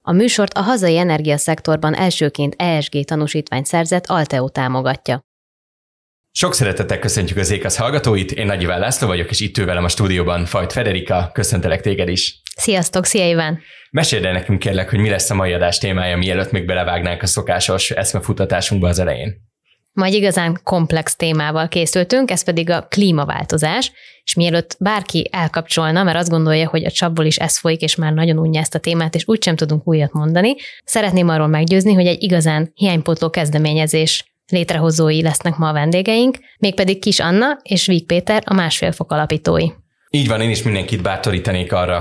A műsort a hazai energiaszektorban elsőként ESG tanúsítványt szerzett Alteo támogatja. Sok szeretettel köszöntjük az Ékasz hallgatóit, én Nagy Iván László vagyok, és itt ül velem a stúdióban Fajt Federika, köszöntelek téged is. Sziasztok, szia Iván! Meséld el nekünk kérlek, hogy mi lesz a mai adás témája, mielőtt még belevágnánk a szokásos eszmefutatásunkba az elején. Ma egy igazán komplex témával készültünk, ez pedig a klímaváltozás, és mielőtt bárki elkapcsolna, mert azt gondolja, hogy a csapból is ez folyik, és már nagyon unja ezt a témát, és úgysem tudunk újat mondani, szeretném arról meggyőzni, hogy egy igazán hiánypótló kezdeményezés létrehozói lesznek ma a vendégeink, mégpedig Kis Anna és Víg Péter, a Másfél Fok alapítói. Így van, én is mindenkit bátorítanék arra,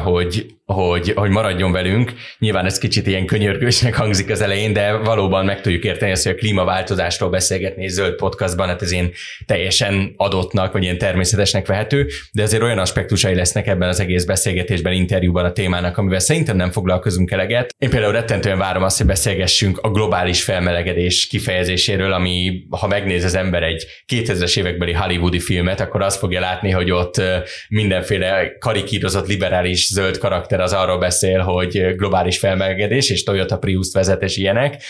hogy maradjon velünk. Nyilván ez kicsit ilyen könyörgősnek hangzik az elején, de valóban meg tudjuk érteni azt, hogy a klímaváltozásról beszélgetni zöld podcastban, hát ez ilyen teljesen adottnak, vagy ilyen természetesnek vehető, de azért olyan aspektusai lesznek ebben az egész beszélgetésben, interjúban a témának, amivel szerintem nem foglalkozunk eleget. Én például rettentően várom azt, hogy beszélgessünk a globális felmelegedés kifejezéséről, ami, ha megnéz az ember egy 2000-es évekbeli hollywoodi filmet, akkor azt fogja látni, hogy ott mindenféle karikírozott liberális zöld karakter az arról beszél, hogy globális felmelegedés, és Toyota Prius-t vezet, és ilyenek,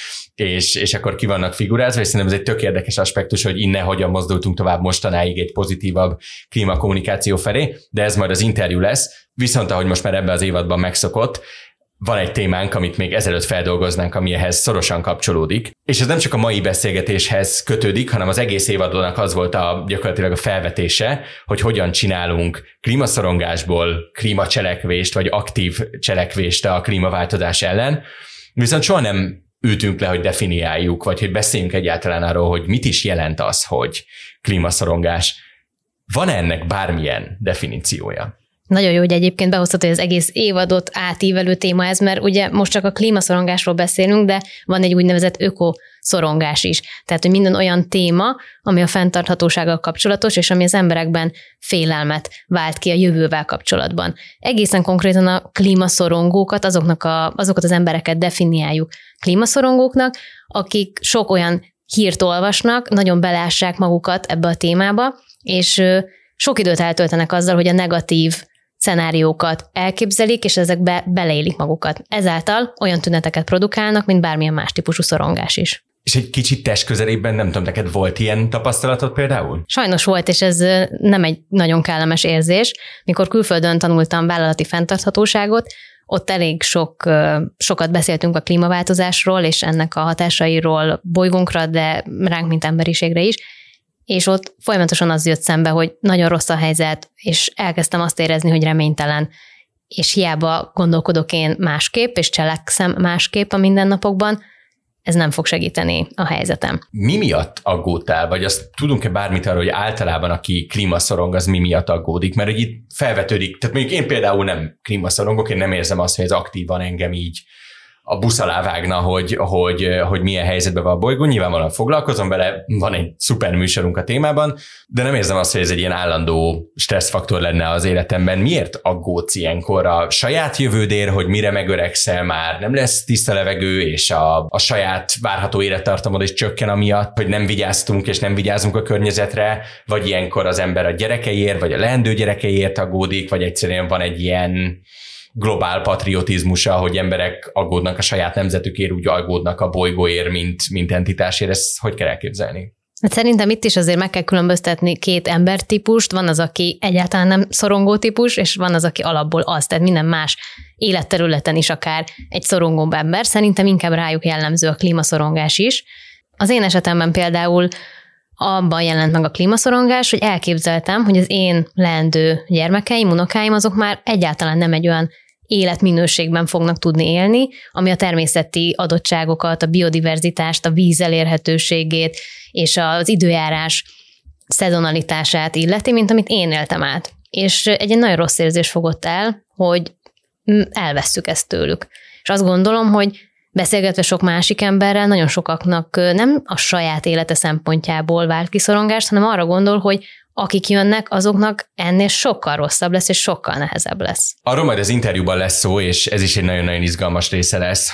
és akkor ki vannak figurázva, és szerintem ez egy tök érdekes aspektus, hogy innen hogyan mozdultunk tovább mostanáig egy pozitívabb klímakommunikáció felé, de ez majd az interjú lesz. Viszont ahogy most már ebben az évadban megszokott, van egy témánk, amit még ezelőtt feldolgoznánk, ami ehhez szorosan kapcsolódik. És ez nem csak a mai beszélgetéshez kötődik, hanem az egész évadnak az volt gyakorlatilag a felvetése, hogy hogyan csinálunk klímaszorongásból klímacselekvést, vagy aktív cselekvést a klímaváltozás ellen. Viszont soha nem ültünk le, hogy definiáljuk, vagy hogy beszéljünk egyáltalán arról, hogy mit is jelent az, hogy klímaszorongás. Van-e ennek bármilyen definíciója? Nagyon jó, hogy egyébként behoztad, hogy az egész évadot átívelő téma ez, mert ugye most csak a klímaszorongásról beszélünk, de van egy úgynevezett ökoszorongás is. Tehát, hogy minden olyan téma, ami a fenntarthatósággal kapcsolatos, és ami az emberekben félelmet vált ki a jövővel kapcsolatban. Egészen konkrétan a klímaszorongókat, azokat az embereket definiáljuk klímaszorongóknak, akik sok olyan hírt olvasnak, nagyon belássák magukat ebbe a témába, és sok időt eltöltenek azzal, hogy a negatív szenáriókat elképzelik, és ezekbe beleélik magukat. Ezáltal olyan tüneteket produkálnak, mint bármilyen más típusú szorongás is. És egy kicsit testközelében, nem tudom, neked volt ilyen tapasztalatod például? Sajnos volt, és ez nem egy nagyon kellemes érzés. Mikor külföldön tanultam vállalati fenntarthatóságot, ott elég sokat beszéltünk a klímaváltozásról, és ennek a hatásairól bolygónkra, de ránk, mint emberiségre is, és ott folyamatosan az jött szembe, hogy nagyon rossz a helyzet, és elkezdtem azt érezni, hogy reménytelen, és hiába gondolkodok én másképp, és cselekszem másképp a mindennapokban, ez nem fog segíteni a helyzetem. Mi miatt aggódtál, vagy azt tudunk-e bármit arról, hogy általában aki klímaszorong, az mi miatt aggódik? Mert hogy itt felvetődik, tehát mondjuk én például nem klímaszorongok, én nem érzem azt, hogy ez aktívan engem így a busz alá vágna, hogy milyen helyzetben van a bolygó. Nyilvánvalóan foglalkozom vele, van egy szuper műsorunk a témában, de nem érzem azt, hogy ez egy ilyen állandó stresszfaktor lenne az életemben. Miért aggódsz ilyenkor a saját jövődér, hogy mire megöregszel, már nem lesz tiszta levegő, és a saját várható élettartamod is csökken amiatt, hogy nem vigyáztunk és nem vigyázunk a környezetre, vagy ilyenkor az ember a gyerekeiért, vagy a leendő gyerekeiért aggódik, vagy egyszerűen van egy ilyen globál patriotizmusa, hogy emberek aggódnak a saját nemzetükért, úgy aggódnak a bolygóért, mint entitásért. Ezt hogy kell elképzelni? Hát szerintem itt is azért meg kell különböztetni két embertípust. Van az, aki egyáltalán nem szorongó típus, és van az, aki alapból az, tehát minden más életterületen is akár egy szorongóbb ember. Szerintem inkább rájuk jellemző a klímaszorongás is. Az én esetemben például abban jelent meg a klímaszorongás, hogy elképzeltem, hogy az én leendő gyermekeim, unokáim, azok már egyáltalán nem egy olyan életminőségben fognak tudni élni, ami a természeti adottságokat, a biodiverzitást, a víz elérhetőségét és az időjárás szezonalitását illeti, mint amit én éltem át. És egy nagyon rossz érzés fogott el, hogy elvesszük ezt tőlük. És azt gondolom, hogy beszélgetve sok másik emberrel, nagyon sokaknak nem a saját élete szempontjából vált ki szorongást, hanem arra gondol, hogy akik jönnek, azoknak ennél sokkal rosszabb lesz, és sokkal nehezebb lesz. Arról majd az interjúban lesz szó, és ez is egy nagyon-nagyon izgalmas része lesz,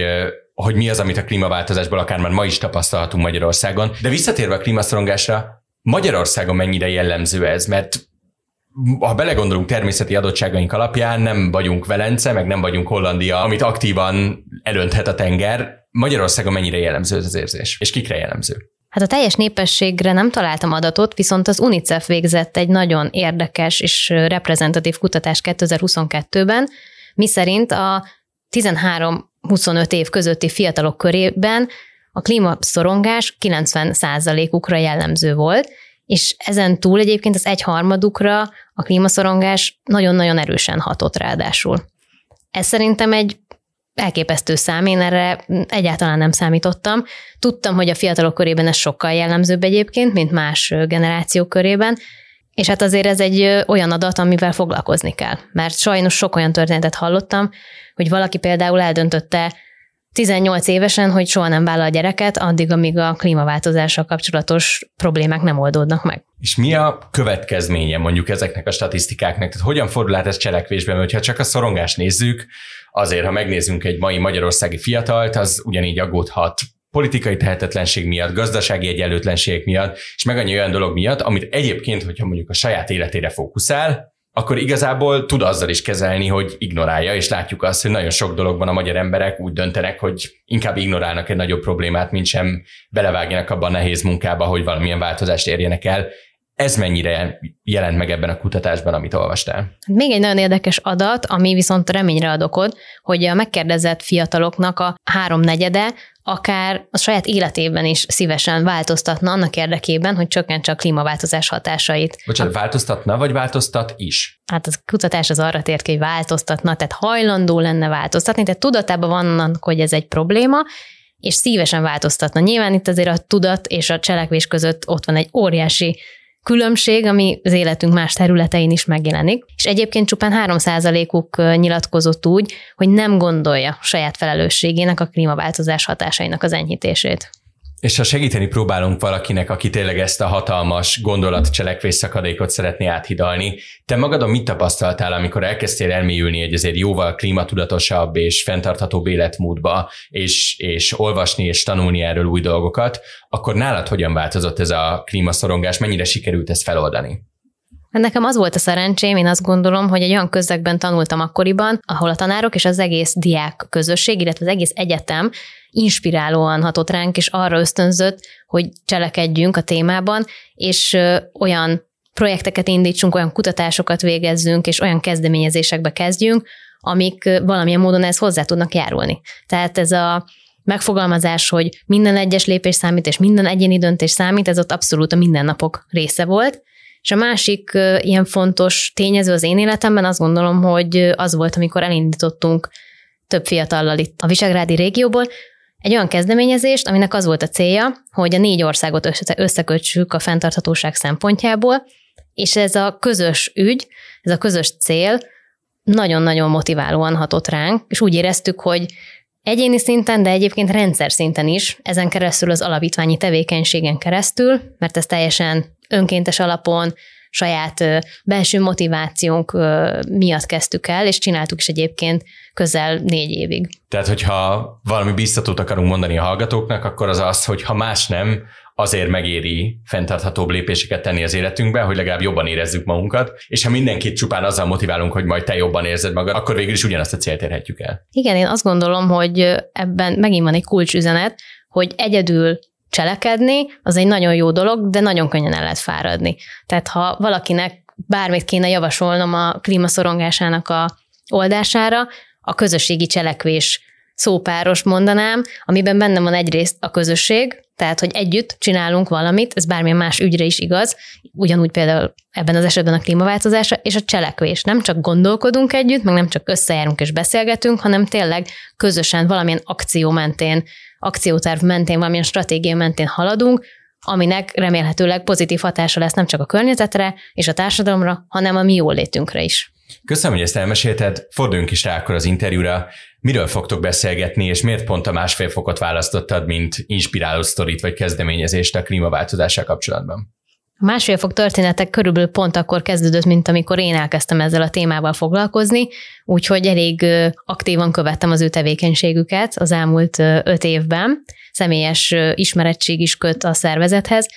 hogy mi az, amit a klímaváltozásból akár már ma is tapasztalhatunk Magyarországon. De visszatérve a klímaszorongásra, Magyarországon mennyire jellemző ez? Mert ha belegondolunk természeti adottságaink alapján, nem vagyunk Velence, meg nem vagyunk Hollandia, amit aktívan elönthet a tenger. Magyarországon mennyire jellemző ez az érzés? És kikre jellemző? Hát a teljes népességre nem találtam adatot, viszont az UNICEF végzett egy nagyon érdekes és reprezentatív kutatás 2022-ben, miszerint a 13-25 év közötti fiatalok körében a klímaszorongás 90%-ukra jellemző volt, és ezen túl egyébként az 1/3 a klímaszorongás nagyon-nagyon erősen hatott ráadásul. Ez szerintem egy elképesztő szám, én erre egyáltalán nem számítottam. Tudtam, hogy a fiatalok körében ez sokkal jellemzőbb egyébként, mint más generációk körében, és hát azért ez egy olyan adat, amivel foglalkozni kell. Mert sajnos sok olyan történetet hallottam, hogy valaki például eldöntötte 18 évesen, hogy soha nem vállal gyereket, addig, amíg a klímaváltozással kapcsolatos problémák nem oldódnak meg. És mi a következménye mondjuk ezeknek a statisztikáknak? Tehát hogyan fordul át ez cselekvésben? Mert ha csak a szorongást nézzük, azért, ha megnézzünk egy mai magyarországi fiatalt, az ugyanígy aggódhat politikai tehetetlenség miatt, gazdasági egyenlőtlenségek miatt, és meg annyi olyan dolog miatt, amit egyébként, hogyha mondjuk a saját életére fókuszál, akkor igazából tud azzal is kezelni, hogy ignorálja, és látjuk azt, hogy nagyon sok dologban a magyar emberek úgy döntenek, hogy inkább ignorálnak egy nagyobb problémát, mint sem belevágjanak abban a nehéz munkába, hogy valamilyen változást érjenek el. Ez mennyire jelent meg ebben a kutatásban, amit olvastál? Még egy nagyon érdekes adat, ami viszont reményre ad okot, hogy a megkérdezett fiataloknak a 3/4 akár a saját életében is szívesen változtatna annak érdekében, hogy csökkentse a klímaváltozás hatásait. Bocsánat, változtatna, vagy változtat is? Hát a kutatás az arra tért ki, hogy változtatna, tehát hajlandó lenne változtatni, tehát tudatában vannak, hogy ez egy probléma, és szívesen változtatna. Nyilván itt azért a tudat és a cselekvés között ott van egy óriási különbség, ami az életünk más területein is megjelenik. És egyébként csupán 3%-uk nyilatkozott úgy, hogy nem gondolja saját felelősségének a klímaváltozás hatásainak az enyhítését. És ha segíteni próbálunk valakinek, aki tényleg ezt a hatalmas gondolat-cselekvés szakadékot szeretné áthidalni, te magadon mit tapasztaltál, amikor elkezdtél elmélyülni egy azért jóval klímatudatosabb és fenntarthatóbb életmódba, és olvasni és tanulni erről új dolgokat, akkor nálad hogyan változott ez a klímaszorongás, mennyire sikerült ezt feloldani? Nekem az volt a szerencsém, én azt gondolom, hogy egy olyan közegben tanultam akkoriban, ahol a tanárok és az egész diák közösség, illetve az egész egyetem inspirálóan hatott ránk, és arra ösztönzött, hogy cselekedjünk a témában, és olyan projekteket indítsunk, olyan kutatásokat végezzünk, és olyan kezdeményezésekbe kezdjünk, amik valamilyen módon ehhez hozzá tudnak járulni. Tehát ez a megfogalmazás, hogy minden egyes lépés számít, és minden egyéni döntés számít, ez ott abszolút a mindennapok része volt. És a másik ilyen fontos tényező az én életemben azt gondolom, hogy az volt, amikor elindítottunk több fiatallal itt a Visegrádi régióból egy olyan kezdeményezést, aminek az volt a célja, hogy a 4 országot összekötsük a fenntarthatóság szempontjából, és ez a közös ügy, ez a közös cél nagyon-nagyon motiválóan hatott ránk, és úgy éreztük, hogy egyéni szinten, de egyébként rendszer szinten is, ezen keresztül az alapítványi tevékenységen keresztül, mert ez teljesen önkéntes alapon, saját belső motivációnk miatt kezdtük el, és csináltuk is egyébként közel 4 évig. Tehát, hogyha valami biztatót akarunk mondani a hallgatóknak, akkor az az, hogy ha más nem, azért megéri fenntarthatóbb lépéseket tenni az életünkben, hogy legalább jobban érezzük magunkat, és ha mindenkit csupán azzal motiválunk, hogy majd te jobban érzed magad, akkor végül is ugyanazt a célt érhetjük el. Igen, én azt gondolom, hogy ebben megint van egy kulcsüzenet, hogy egyedül cselekedni, az egy nagyon jó dolog, de nagyon könnyen el lehet fáradni. Tehát ha valakinek bármit kéne javasolnom a klímaszorongásának a oldására, a közösségi cselekvés szópárost mondanám, amiben benne van egyrészt a közösség, tehát, hogy együtt csinálunk valamit, ez bármilyen más ügyre is igaz, ugyanúgy például ebben az esetben a klímaváltozásra, és a cselekvés. Nem csak gondolkodunk együtt, meg nem csak összejárunk és beszélgetünk, hanem tényleg közösen valamilyen akció mentén, akcióterv mentén, valamilyen stratégia mentén haladunk, aminek remélhetőleg pozitív hatása lesz nem csak a környezetre és a társadalomra, hanem a mi jólétünkre is. Köszönöm, hogy ezt elmesélted. Forduljunk is rá akkor az interjúra. Miről fogtok beszélgetni, és miért pont a 1,5 fokot választottad, mint inspiráló sztorit vagy kezdeményezést a klímaváltozással kapcsolatban? A 1,5 fok történetek körülbelül pont akkor kezdődött, mint amikor én elkezdtem ezzel a témával foglalkozni, úgyhogy elég aktívan követtem az ő tevékenységüket az elmúlt 5 évben. Személyes ismerettség is köt a szervezethez,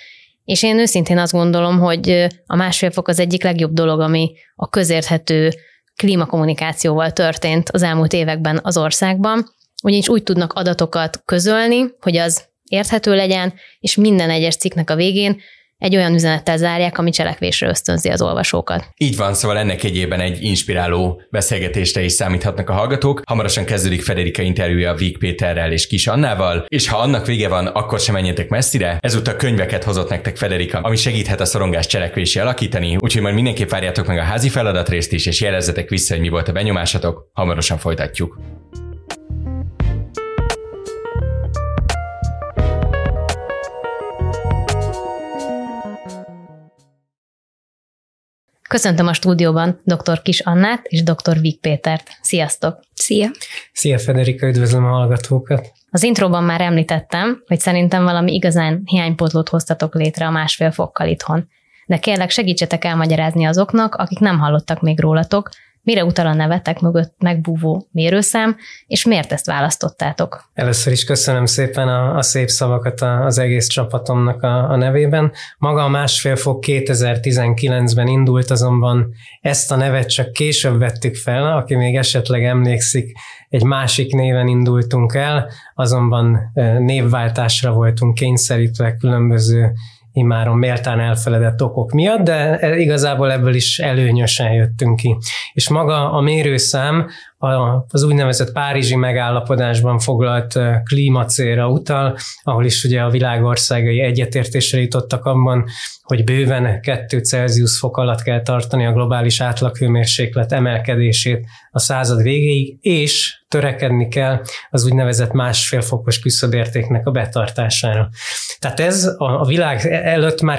És én őszintén azt gondolom, hogy a 1,5 fok az egyik legjobb dolog, ami a közérthető klímakommunikációval történt az elmúlt években az országban, ugyanis úgy tudnak adatokat közölni, hogy az érthető legyen, és minden egyes cikknek a végén egy olyan üzenettel zárják, ami cselekvésre ösztönzi az olvasókat. Így van, szóval ennek egyében egy inspiráló beszélgetésre is számíthatnak a hallgatók. Hamarosan kezdődik Federika interjúja Víg Péterrel és Kiss Annával, és ha annak vége van, akkor sem menjetek messzire. Ezúttal könyveket hozott nektek Federika, ami segíthet a szorongást cselekvésé alakítani, úgyhogy majd mindenképp várjátok meg a házi feladatrészt is, és jelezzetek vissza, hogy mi volt a benyomásatok. Hamarosan folytatjuk. Köszöntöm a stúdióban dr. Kiss Annát és dr. Víg Pétert. Sziasztok! Szia! Szia Federika, üdvözlöm a hallgatókat! Az intróban már említettem, hogy szerintem valami igazán hiánypótlót hoztatok létre a 1,5 fokkal itthon. De kérlek, segítsetek elmagyarázni azoknak, akik nem hallottak még rólatok, mire utal a nevetek mögött megbúvó mérőszám, és miért ezt választottátok? Először is köszönöm szépen a szép szavakat az egész csapatomnak a nevében. Maga a 1,5 fok 2019-ben indult, azonban ezt a nevet csak később vettük fel, aki még esetleg emlékszik, egy másik néven indultunk el, azonban névváltásra voltunk kényszerítve különböző immáron méltán elfeledett okok miatt, de igazából ebből is előnyösen jöttünk ki. És maga a mérőszám az úgynevezett párizsi megállapodásban foglalt klímacélra utal, ahol is ugye a világ országai egyetértésre jutottak abban, hogy bőven 2 Celsius fok alatt kell tartani a globális átlaghőmérséklet emelkedését a század végéig, és törekedni kell az úgynevezett 1,5 fokos küszöbértéknek a betartására. Tehát ez a világ előtt már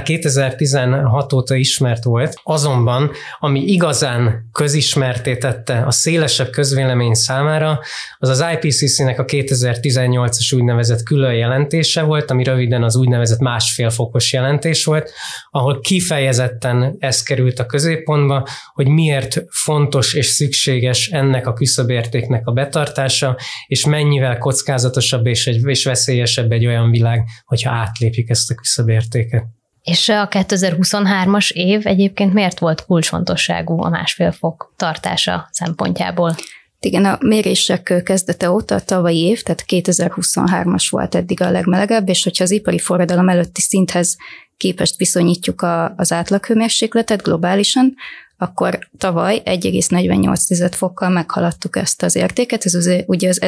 2016 óta ismert volt, azonban ami igazán közismerté tette a szélesebb közvélemény számára, az az IPCC-nek a 2018-as úgynevezett külön jelentése volt, ami röviden az úgynevezett 1,5 fokos jelentés volt, ahol kifejezetten ez került a középpontba, hogy miért fontos és szükséges ennek a küszöbértéknek a betartása, és mennyivel kockázatosabb és veszélyesebb egy olyan világ, hogyha átlépjük ezt a küszöbértéket. És a 2023-as év egyébként miért volt kulcsfontosságú a 1,5 fok tartása szempontjából? Igen, a mérések kezdete óta a tavalyi év, tehát 2023-as volt eddig a legmelegebb, és hogyha az ipari forradalom előtti szinthez képest viszonyítjuk az átlaghőmérsékletet globálisan, akkor tavaly 1,48 fokkal meghaladtuk ezt az értéket, ez ugye az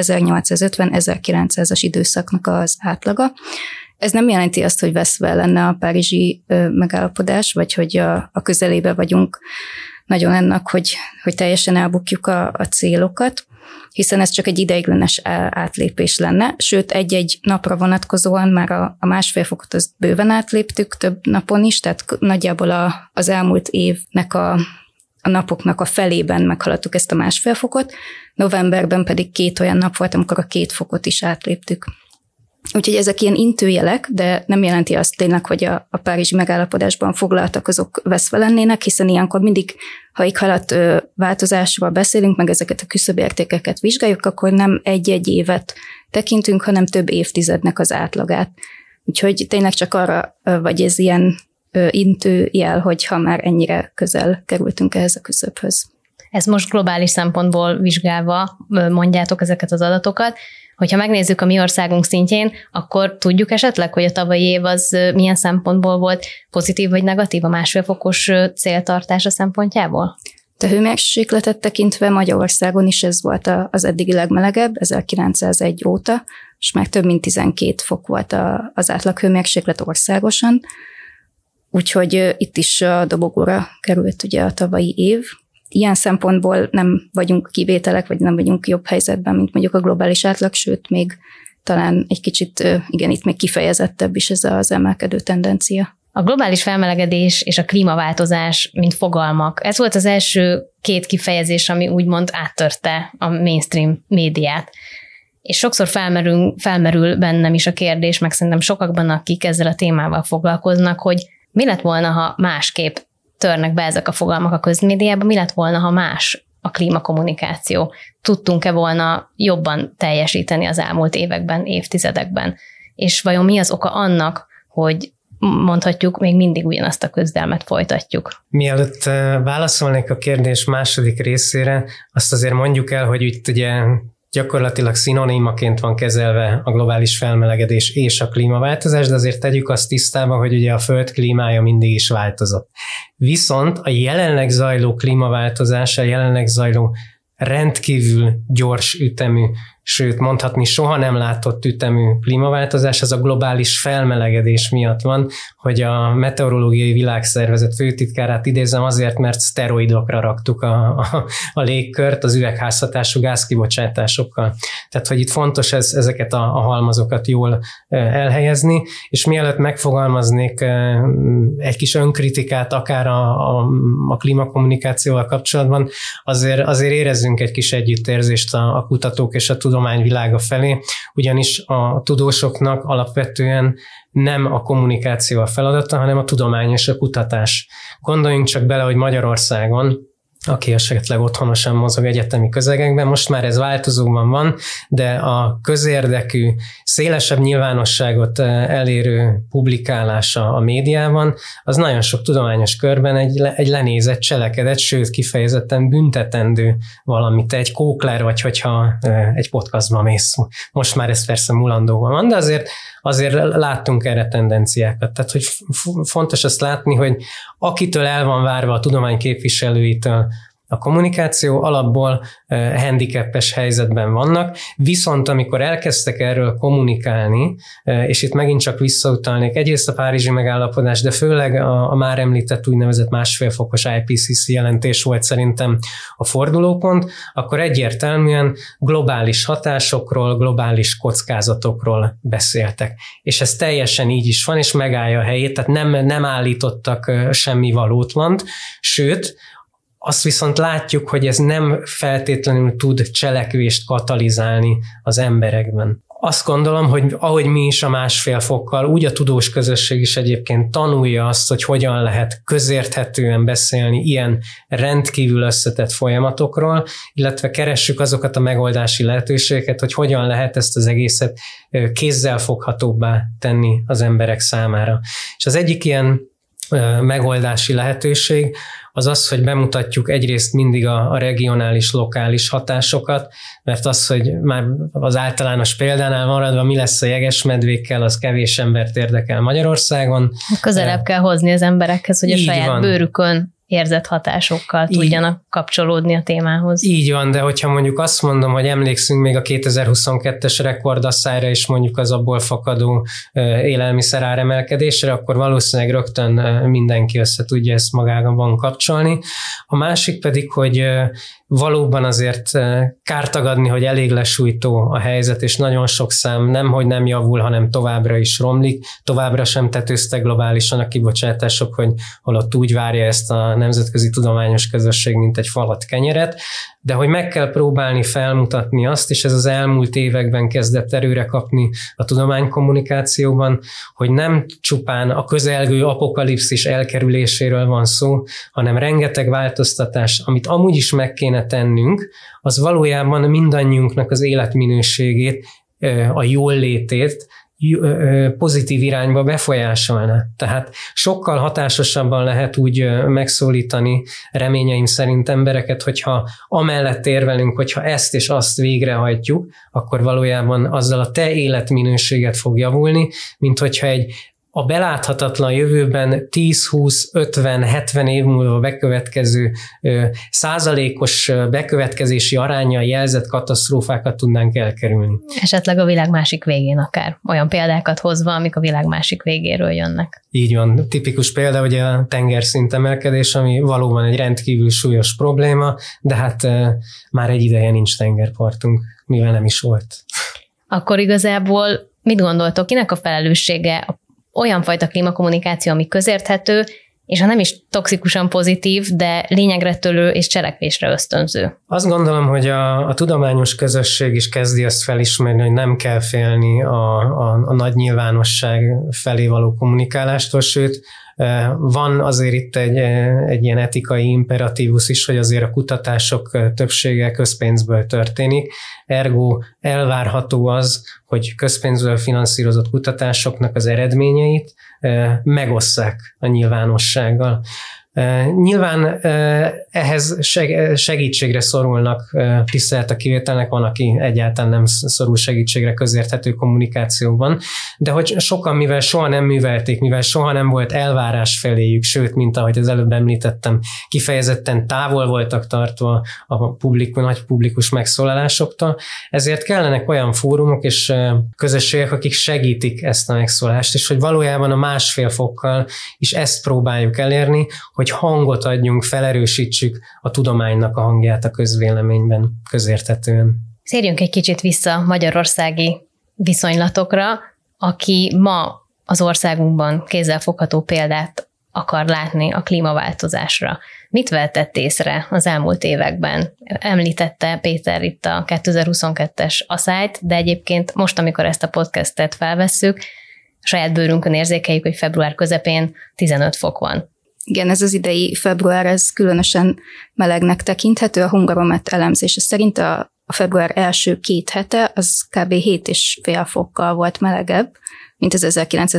1850-1900-as időszaknak az átlaga. Ez nem jelenti azt, hogy veszve lenne a párizsi megállapodás, vagy hogy a közelébe vagyunk nagyon ennek, hogy teljesen elbukjuk a célokat, hiszen ez csak egy ideiglenes átlépés lenne, sőt egy-egy napra vonatkozóan már a 1,5 fokot azt bőven átléptük több napon is, tehát nagyjából az elmúlt évnek a napoknak a felében meghaladtuk ezt a 1,5 fokot, novemberben pedig 2 olyan nap volt, amikor a 2 fokot is átléptük. Úgyhogy ezek ilyen intőjelek, de nem jelenti azt tényleg, hogy a párizsi megállapodásban foglaltak, azok veszve lennének, hiszen ilyenkor mindig, ha éghajlat változásról beszélünk, meg ezeket a küszöbértékeket vizsgáljuk, akkor nem egy-egy évet tekintünk, hanem több évtizednek az átlagát. Úgyhogy tényleg csak arra, vagy ez ilyen intőjel, hogyha már ennyire közel kerültünk ehhez a küszöbhöz. Ez most globális szempontból vizsgálva mondjátok ezeket az adatokat. Hogyha megnézzük a mi országunk szintjén, akkor tudjuk esetleg, hogy a tavalyi év az milyen szempontból volt pozitív vagy negatív a 1,5 fokos céltartása szempontjából? A hőmérsékletet tekintve Magyarországon is ez volt az eddigi legmelegebb, 1901 óta, és már több mint 12 fok volt az átlag hőmérséklet országosan, úgyhogy itt is a dobogóra került ugye a tavalyi év. Ilyen szempontból nem vagyunk kivételek, vagy nem vagyunk jobb helyzetben, mint mondjuk a globális átlag, sőt, még talán egy kicsit, igen, itt még kifejezettebb is ez az emelkedő tendencia. A globális felmelegedés és a klímaváltozás, mint fogalmak, ez volt az első 2 kifejezés, ami úgymond áttörte a mainstream médiát. És sokszor felmerül bennem is a kérdés, meg szerintem sokakban, akik ezzel a témával foglalkoznak, hogy mi lett volna, ha másképp törnek be ezek a fogalmak a közmédiába, mi lett volna, ha más a klímakommunikáció? Tudtunk-e volna jobban teljesíteni az elmúlt években, évtizedekben? És vajon mi az oka annak, hogy mondhatjuk, még mindig ugyanazt a küzdelmet folytatjuk. Mielőtt válaszolnék a kérdés második részére, azt azért mondjuk el, hogy itt ugye gyakorlatilag szinonimaként van kezelve a globális felmelegedés és a klímaváltozás, de azért tegyük azt tisztába, hogy ugye a Föld klímája mindig is változott. Viszont a jelenleg zajló klímaváltozás, a jelenleg zajló rendkívül gyors ütemű, sőt mondhatni soha nem látott ütemű klímaváltozás, az a globális felmelegedés miatt van, hogy a Meteorológiai Világszervezet főtitkárát idézem azért, mert szteroidokra raktuk a légkört az üvegházhatású gázkibocsátásokkal. Tehát, hogy itt fontos ezeket a halmazokat jól elhelyezni, és mielőtt megfogalmaznék egy kis önkritikát akár a klímakommunikációval kapcsolatban, azért érezzünk egy kis együttérzést a kutatók és a tudományvilága felé, ugyanis a tudósoknak alapvetően nem a kommunikáció a feladata, hanem a tudomány és a kutatás. Gondoljunk csak bele, hogy Magyarországon, aki esetleg otthonosan mozog egyetemi közegekben, most már ez változóban van, de a közérdekű, szélesebb nyilvánosságot elérő publikálása a médiában, az nagyon sok tudományos körben egy lenézett cselekedet, sőt kifejezetten büntetendő valami. Te egy kókler vagy, hogyha egy podcastban mész. Most már ez persze mulandóban van, de azért láttunk erre tendenciákat. Tehát, hogy fontos azt látni, hogy akitől el van várva a tudomány képviselőitől a kommunikáció, alapból handicapes helyzetben vannak, viszont amikor elkezdtek erről kommunikálni, és itt megint csak visszautalnék egyrészt a párizsi megállapodás, de főleg a már említett úgynevezett 1,5 fokos IPCC jelentés volt szerintem a fordulópont, akkor egyértelműen globális hatásokról, globális kockázatokról beszéltek. És ez teljesen így is van, és megállja a helyét, tehát nem állítottak semmi valótlant, sőt, azt viszont látjuk, hogy ez nem feltétlenül tud cselekvést katalizálni az emberekben. Azt gondolom, hogy ahogy mi is a 1,5 fokkal, úgy a tudós közösség is egyébként tanulja azt, hogy hogyan lehet közérthetően beszélni ilyen rendkívül összetett folyamatokról, illetve keressük azokat a megoldási lehetőségeket, hogy hogyan lehet ezt az egészet kézzelfoghatóbbá tenni az emberek számára. És az egyik ilyen megoldási lehetőség az, hogy bemutatjuk egyrészt mindig a regionális, lokális hatásokat, mert az, hogy már az általános példánál maradva mi lesz a jegesmedvékkel, az kevés embert érdekel Magyarországon. Közelebb kell hozni az emberekhez, hogy a saját bőrükön érzett hatásokkal tudjanak kapcsolódni a témához. Így van, de hogyha mondjuk azt mondom, hogy emlékszünk még a 2022-es rekordasszályra és mondjuk az abból fakadó élelmiszer áremelkedésre, akkor valószínűleg rögtön mindenki össze tudja ezt magában kapcsolni. A másik pedig, hogy valóban azért kár tagadni, hogy elég lesújtó a helyzet, és nagyon sok szám nemhogy nem javul, hanem továbbra is romlik. Továbbra sem tetőztek globálisan a kibocsátások, hogy holott úgy várja ezt a nemzetközi tudományos közösség, mint egy falat kenyeret, de hogy meg kell próbálni felmutatni azt, és ez az elmúlt években kezdett erőre kapni a tudománykommunikációban, hogy nem csupán a közelgő apokalipszis elkerüléséről van szó, hanem rengeteg változtatás, amit amúgy is meg kéne tennünk, az valójában mindannyiunknak az életminőségét, a jóllétét pozitív irányba befolyásolna. Tehát sokkal hatásosabban lehet úgy megszólítani reményeim szerint embereket, hogyha amellett érvelünk, hogyha ezt és azt végrehajtjuk, akkor valójában azzal a te életminőséget fog javulni, mint hogyha a beláthatatlan jövőben 10, 20, 50, 70 év múlva bekövetkező százalékos bekövetkezési aránnyal jelzett katasztrófákat tudnánk elkerülni. Esetleg a világ másik végén akár. Olyan példákat hozva, amik a világ másik végéről jönnek. Így van. Tipikus példa ugye a tengerszint emelkedés, ami valóban egy rendkívül súlyos probléma, de hát már egy ideje nincs tengerpartunk, mivel nem is volt. Akkor igazából mit gondoltok, kinek a felelőssége olyan fajta klímakommunikáció, ami közérthető, és ha nem is toxikusan pozitív, de lényegre törő és cselekvésre ösztönző? Azt gondolom, hogy a tudományos közösség is kezdi azt felismerni, hogy nem kell félni a nagy nyilvánosság felé való kommunikálástól, sőt, Van azért itt egy ilyen etikai imperatívus is, hogy azért a kutatások többsége közpénzből történik, ergo elvárható az, hogy közpénzből finanszírozott kutatásoknak az eredményeit megosszák a nyilvánossággal. Nyilván ehhez segítségre szorulnak, tisztelt a kivételnek, van, aki egyáltalán nem szorul segítségre közérthető kommunikációban, de hogy sokan, mivel soha nem művelték, mivel soha nem volt elvárás feléjük, sőt, mint ahogy az előbb említettem, kifejezetten távol voltak tartva a nagy publikus megszólalásoktól, ezért kellenek olyan fórumok és közösségek, akik segítik ezt a megszólást, és hogy valójában a 1,5 fokkal is ezt próbáljuk elérni, hogy hangot adjunk, felerősítsük a tudománynak a hangját a közvéleményben, közérthetően. Szérjünk egy kicsit vissza magyarországi viszonylatokra, aki ma az országunkban kézzelfogható példát akar látni a klímaváltozásra. Mit vehetett észre az elmúlt években? Említette Péter itt a 2022-es asszályt, de egyébként most, amikor ezt a podcastet felvesszük, saját bőrünkön érzékeljük, hogy február közepén 15 fok van. Igen, ez az idei február, ez különösen melegnek tekinthető. A Hungaromet elemzése szerint a február első 2 hete az kb. 7,5 fokkal volt melegebb, mint az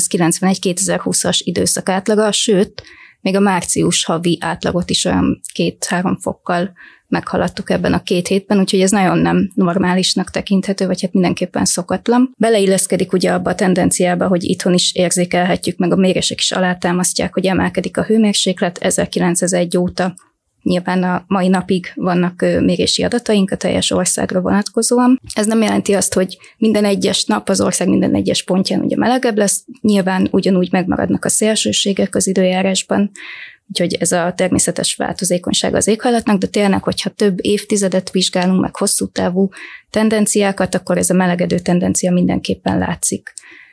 1991-2020-as időszak átlaga, sőt, még a március havi átlagot is olyan 2-3 fokkal meghaladtuk ebben a 2 hétben, úgyhogy ez nagyon nem normálisnak tekinthető, vagy hát mindenképpen szokatlan. Beleilleszkedik ugye abba a tendenciába, hogy itthon is érzékelhetjük, meg a mérések is alátámasztják, hogy emelkedik a hőmérséklet 1901 óta. Nyilván a mai napig vannak mérési adataink a teljes országra vonatkozóan. Ez nem jelenti azt, hogy minden egyes nap az ország minden egyes pontján ugye melegebb lesz, nyilván ugyanúgy megmaradnak a szélsőségek az időjárásban, úgyhogy ez a természetes változékonyság az éghajlatnak, de tényleg, hogyha több évtizedet vizsgálunk, meg hosszú távú tendenciákat, akkor ez a melegedő tendencia mindenképpen látszik.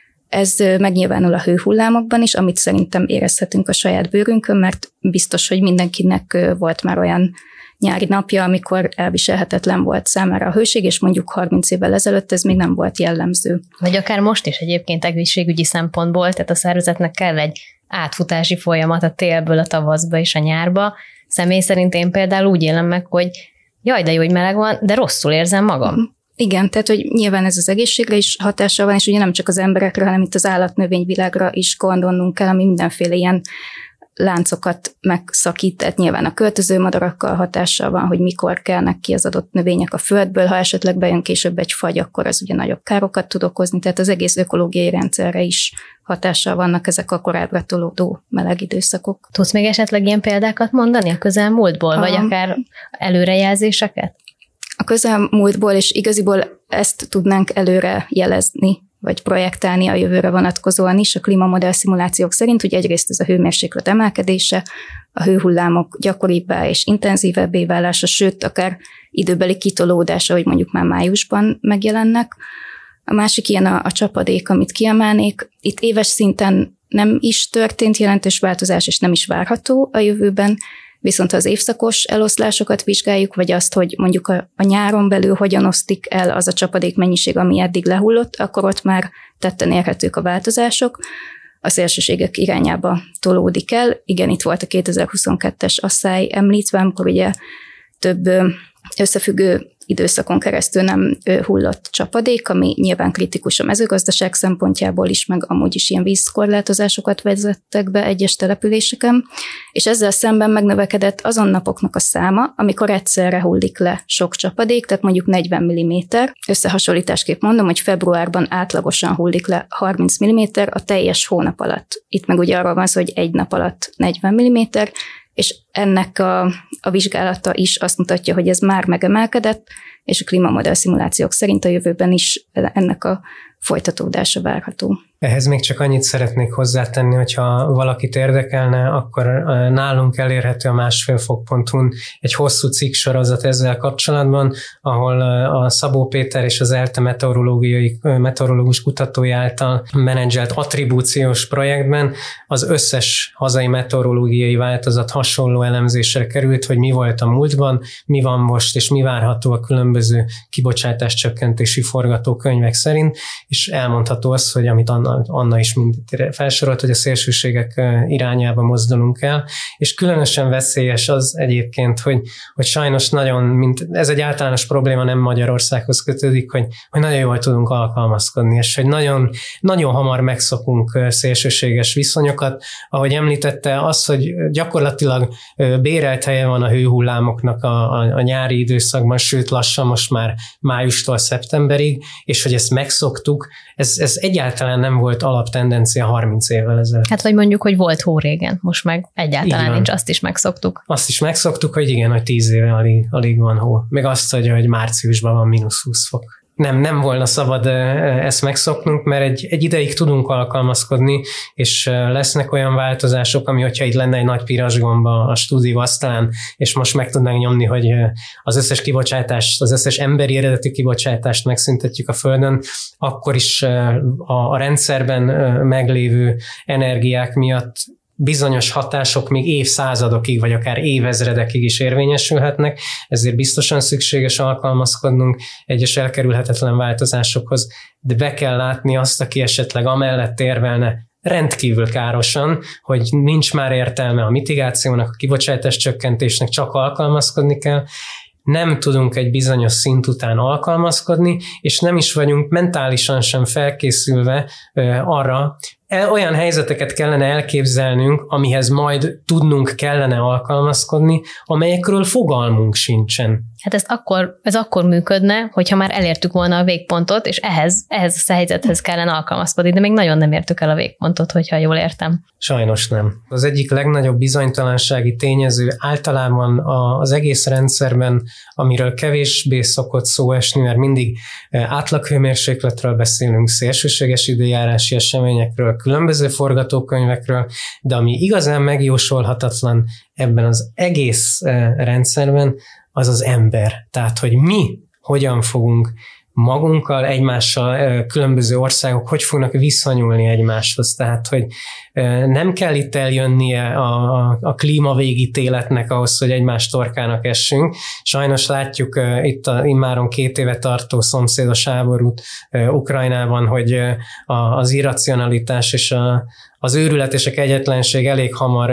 Ez megnyilvánul a hőhullámokban is, amit szerintem érezhetünk a saját bőrünkön, mert biztos, hogy mindenkinek volt már olyan nyári napja, amikor elviselhetetlen volt számára a hőség, és mondjuk 30 évvel ezelőtt ez még nem volt jellemző. Vagy akár most is egyébként egészségügyi szempontból, tehát a szervezetnek kell egy átfutási folyamat a télből a tavaszba és a nyárba. Személy szerint én például úgy élem meg, hogy jaj, de jó, hogy meleg van, de rosszul érzem magam. Igen, tehát hogy nyilván ez az egészségre is hatással van, és ugye nem csak az emberekre, hanem itt az állatnövényvilágra is gondolnunk kell, ami mindenféle ilyen láncokat megszakít, tehát nyilván a költöző madarakkal hatással van, hogy mikor kelnek ki az adott növények a földből, ha esetleg bejön később egy fagy, akkor az ugye nagyobb károkat tud okozni, tehát az egész ökológiai rendszerre is hatással vannak ezek a korábbra tolódó meleg időszakok. Tudsz még esetleg ilyen példákat mondani a közelmúltból, vagy akár előrejelzéseket? A közelmúltból, és igaziból ezt tudnánk előre jelezni, vagy projektálni a jövőre vonatkozóan is a klímamodell szimulációk szerint, hogy egyrészt ez a hőmérséklet emelkedése, a hőhullámok gyakoribbá és intenzívebbé válása, sőt, akár időbeli kitolódása, hogy mondjuk már májusban megjelennek. A másik ilyen a csapadék, amit kiemelnék. Itt éves szinten nem is történt jelentős változás, és nem is várható a jövőben, viszont ha az évszakos eloszlásokat vizsgáljuk, vagy azt, hogy mondjuk a nyáron belül hogyan osztik el az a csapadék mennyiség, ami eddig lehullott, akkor ott már tetten érhetők a változások, a szélsőségek irányába tolódik el. Igen, itt volt a 2022-es asszály említve, amikor ugye több összefüggő időszakon keresztül nem hullott csapadék, ami nyilván kritikus a mezőgazdaság szempontjából is, meg amúgy is ilyen vízkorlátozásokat vezettek be egyes településeken, és ezzel szemben megnövekedett azon napoknak a száma, amikor egyszerre hullik le sok csapadék, tehát mondjuk 40 mm. Összehasonlításképp mondom, hogy februárban átlagosan hullik le 30 mm a teljes hónap alatt. Itt meg ugye arról van szó, hogy egy nap alatt 40 mm, és ennek a vizsgálata is azt mutatja, hogy ez már megemelkedett, és a klímamodell szimulációk szerint a jövőben is ennek a folytatódása várható. Ehhez még csak annyit szeretnék hozzátenni, hogyha valakit érdekelne, akkor nálunk elérhető a 1,5 fok.hu-n egy hosszú cikksorozat ezzel kapcsolatban, ahol a Szabó Péter és az ELTE meteorológus kutatói által menedzselt attribúciós projektben az összes hazai meteorológiai változat hasonló elemzésre került, hogy mi volt a múltban, mi van most, és mi várható a különböző kibocsátáscsökkentési forgatókönyvek szerint, és elmondható az, hogy amit Anna is mind felsorolt, hogy a szélsőségek irányába mozdulunk el, és különösen veszélyes az egyébként, hogy sajnos nagyon, ez egy általános probléma, nem Magyarországhoz kötődik, hogy nagyon jól tudunk alkalmazkodni, és hogy nagyon, nagyon hamar megszokunk szélsőséges viszonyokat. Ahogy említette, az, hogy gyakorlatilag bérelt helye van a hőhullámoknak a nyári időszakban, sőt lassan most már májustól szeptemberig, és hogy ezt megszoktuk, ez egyáltalán nem volt alaptendencia 30 évvel ezelőtt. Hát vagy mondjuk, hogy volt hó régen, most meg egyáltalán nincs, azt is megszoktuk. Azt is megszoktuk, hogy igen, hogy 10 éve alig van hó. Még azt, hogy márciusban van -20 fok. Nem volna szabad ezt megszoknunk, mert egy ideig tudunk alkalmazkodni, és lesznek olyan változások, ami, hogyha itt lenne egy nagy piros gomb a stúdió asztalán, és most meg tudnánk nyomni, hogy az összes kibocsátást, az összes emberi eredetű kibocsátást megszüntetjük a Földön, akkor is a rendszerben meglévő energiák miatt bizonyos hatások még évszázadokig, vagy akár évezredekig is érvényesülhetnek, ezért biztosan szükséges alkalmazkodnunk egyes elkerülhetetlen változásokhoz, de be kell látni azt, aki esetleg amellett érvelne rendkívül károsan, hogy nincs már értelme a mitigációnak, a kibocsátás csökkentésnek, csak alkalmazkodni kell. Nem tudunk egy bizonyos szint után alkalmazkodni, és nem is vagyunk mentálisan sem felkészülve arra, olyan helyzeteket kellene elképzelnünk, amihez majd tudnunk kellene alkalmazkodni, amelyekről fogalmunk sincsen. Hát ez akkor működne, hogyha már elértük volna a végpontot, és ehhez a helyzethez kellene alkalmazkodni, de még nagyon nem értük el a végpontot, hogyha jól értem. Sajnos nem. Az egyik legnagyobb bizonytalansági tényező általában az egész rendszerben, amiről kevésbé szokott szó esni, mert mindig átlaghőmérsékletről beszélünk, szélsőséges időjárási eseményekről, különböző forgatókönyvekről, de ami igazán megjósolhatatlan ebben az egész rendszerben, az az ember. Tehát, hogy mi hogyan fogunk magunkkal, egymással, különböző országok hogy fognak viszonyulni egymáshoz. Tehát, hogy nem kell itt eljönnie a klímavégítéletnek ahhoz, hogy egymás torkának essünk. Sajnos látjuk itt immáron 2 éve tartó szomszédos háborút Ukrajnában, hogy az irracionalitás és az őrület és a kegyetlenség elég hamar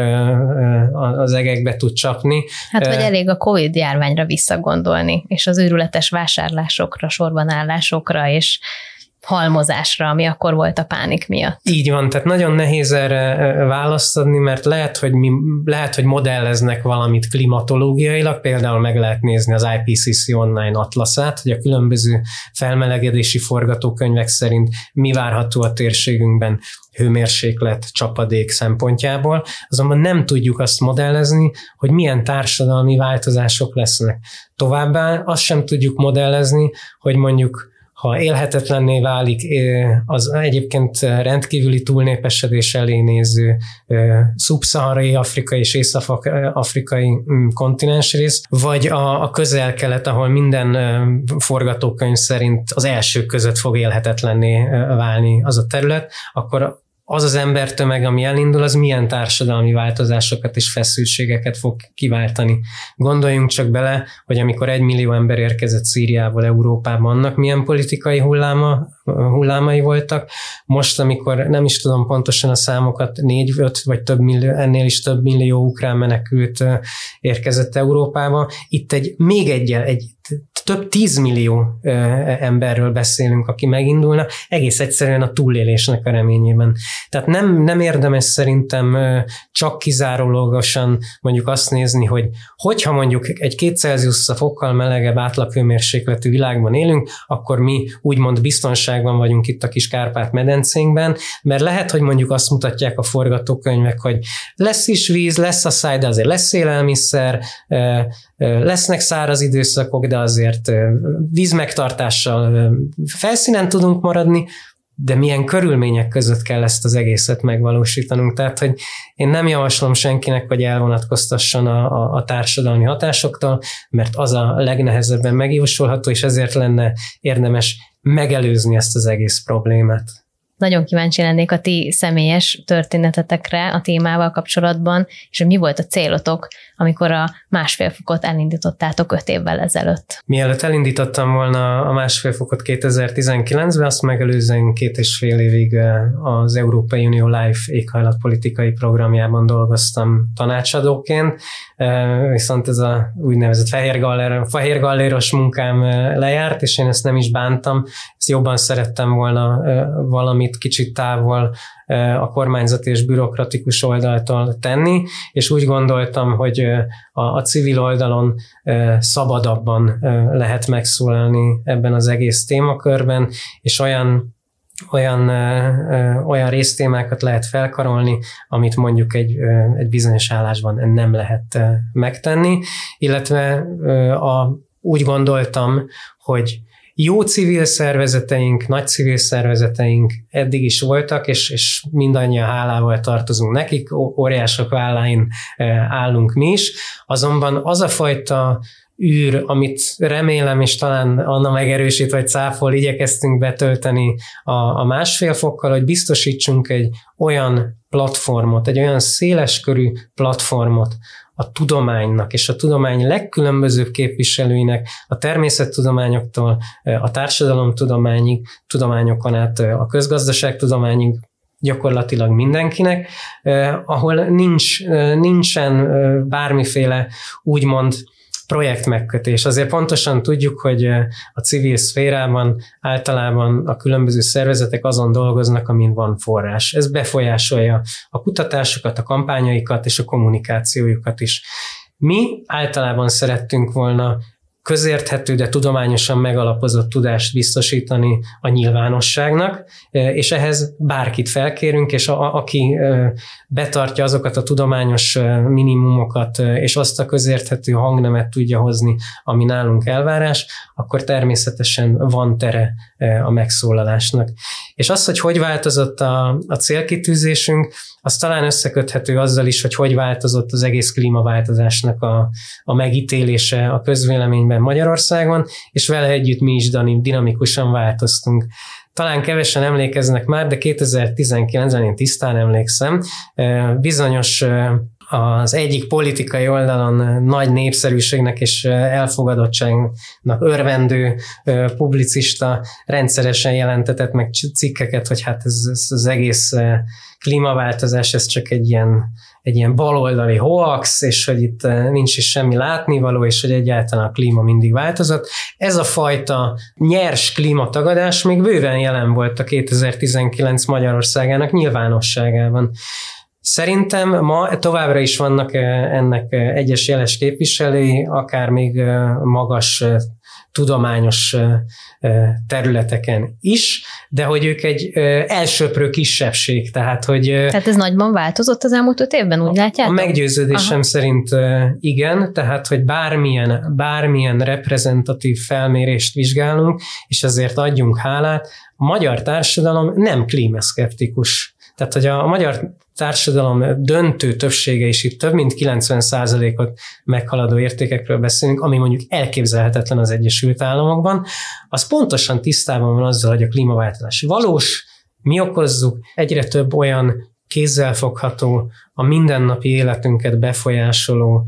az egekbe tud csapni. Hát vagy elég a Covid járványra visszagondolni, és az őrületes vásárlásokra, sorbanállásokra, és halmozásra, ami akkor volt a pánik miatt. Így van, tehát nagyon nehéz erre választ adni, mert lehet, hogy modelleznek valamit klimatológiailag, például meg lehet nézni az IPCC online atlaszát, hogy a különböző felmelegedési forgatókönyvek szerint mi várható a térségünkben hőmérséklet, csapadék szempontjából, azonban nem tudjuk azt modellezni, hogy milyen társadalmi változások lesznek. Továbbá azt sem tudjuk modellezni, hogy mondjuk ha élhetetlenné válik az egyébként rendkívüli túlnépesedés elé néző szubszaharai afrikai és észak-afrikai kontinensrész, vagy a közel-kelet, ahol minden forgatókönyv szerint az elsők között fog élhetetlenné válni az a terület, akkor az embertömeg, ami elindul, az milyen társadalmi változásokat és feszültségeket fog kiváltani. Gondoljunk csak bele, hogy amikor 1 millió ember érkezett Szíriából Európába, annak milyen politikai hullámai voltak. Most, amikor nem is tudom pontosan a számokat, 4-5 vagy több millió, ennél is több millió ukrán menekült érkezett Európába, itt egy több 10 millió emberről beszélünk, aki megindulna, egész egyszerűen a túlélésnek a reményében. Tehát nem érdemes szerintem csak kizárólagosan mondjuk azt nézni, hogy hogyha mondjuk egy 2 Celsius fokkal melegebb átlaghőmérsékletű világban élünk, akkor mi úgymond biztonságban vagyunk itt a kis Kárpát-medencénkben, mert lehet, hogy mondjuk azt mutatják a forgatókönyvek, hogy lesz is víz, lesz a száj, de azért lesz élelmiszer, lesznek száraz időszakok, de azért vízmegtartással felszínen tudunk maradni, de milyen körülmények között kell ezt az egészet megvalósítanunk. Tehát, hogy én nem javaslom senkinek, hogy elvonatkoztasson a társadalmi hatásoktól, mert az a legnehezebben megjósolható, és ezért lenne érdemes megelőzni ezt az egész problémát. Nagyon kíváncsi lennék a ti személyes történetetekre a témával kapcsolatban, és hogy mi volt a célotok, amikor a 1,5 fokot elindítottátok 5 évvel ezelőtt. Mielőtt elindítottam volna a 1,5 fokot 2019-ben, azt megelőzően 2,5 évig az Európai Unió LIFE éghajlatpolitikai programjában dolgoztam tanácsadóként, viszont ez a úgynevezett fehér galléros munkám lejárt, és én ezt nem is bántam, ezt jobban szerettem volna valamit kicsit távol a kormányzati és bürokratikus oldaltól tenni, és úgy gondoltam, hogy a civil oldalon szabadabban lehet megszólalni ebben az egész témakörben, és olyan résztémákat lehet felkarolni, amit mondjuk egy bizonyos állásban nem lehet megtenni, illetve úgy gondoltam, hogy jó civil szervezeteink, nagy civil szervezeteink eddig is voltak, és mindannyian hálával tartozunk nekik, óriások vállain állunk mi is, azonban az a fajta űr, amit remélem, és talán Anna megerősít, vagy cáfol, igyekeztünk betölteni a 1,5 fokkal, hogy biztosítsunk egy olyan platformot, egy olyan széleskörű platformot a tudománynak és a tudomány legkülönbözőbb képviselőinek, a természettudományoktól a tudományokon át a közgazdaságtudományig, gyakorlatilag mindenkinek, ahol nincsen bármiféle úgymond projekt megkötés. Azért pontosan tudjuk, hogy a civil szférában általában a különböző szervezetek azon dolgoznak, amin van forrás. Ez befolyásolja a kutatásokat, a kampányaikat és a kommunikációjukat is. Mi általában szerettünk volna közérthető, de tudományosan megalapozott tudást biztosítani a nyilvánosságnak, és ehhez bárkit felkérünk, és aki betartja azokat a tudományos minimumokat, és azt a közérthető hangnemet tudja hozni, ami nálunk elvárás, akkor természetesen van tere a megszólalásnak. És az, hogy változott a célkitűzésünk, az talán összeköthető azzal is, hogy változott az egész klímaváltozásnak a megítélése a közvéleményben Magyarországon, és vele együtt mi is dinamikusan változtunk. Talán kevesen emlékeznek már, de 2019-ben én tisztán emlékszem, bizonyos az egyik politikai oldalon nagy népszerűségnek és elfogadottságnak örvendő publicista rendszeresen jelentetett meg cikkeket, hogy hát ez az egész klímaváltozás, ez csak egy ilyen baloldali hoax, és hogy itt nincs is semmi látnivaló, és hogy egyáltalán a klíma mindig változott. Ez a fajta nyers klímatagadás még bőven jelen volt a 2019 Magyarországának nyilvánosságában. Szerintem ma továbbra is vannak ennek egyes jeles képviselői, akár még magas tudományos területeken is, de hogy ők egy elsöprő kisebbség, tehát hogy... Tehát ez nagyban változott az elmúlt 5 évben, úgy látjátok? A meggyőződésem szerint igen, tehát hogy bármilyen reprezentatív felmérést vizsgálunk, és ezért adjunk hálát, a magyar társadalom nem klímaszkeptikus. Tehát, hogy a magyar társadalom döntő többsége is itt több mint 90%-ot meghaladó értékekről beszélünk, ami mondjuk elképzelhetetlen az Egyesült Államokban, az pontosan tisztában van azzal, hogy a klímaváltozás valós, mi okozzuk, egyre több olyan kézzelfogható, a mindennapi életünket befolyásoló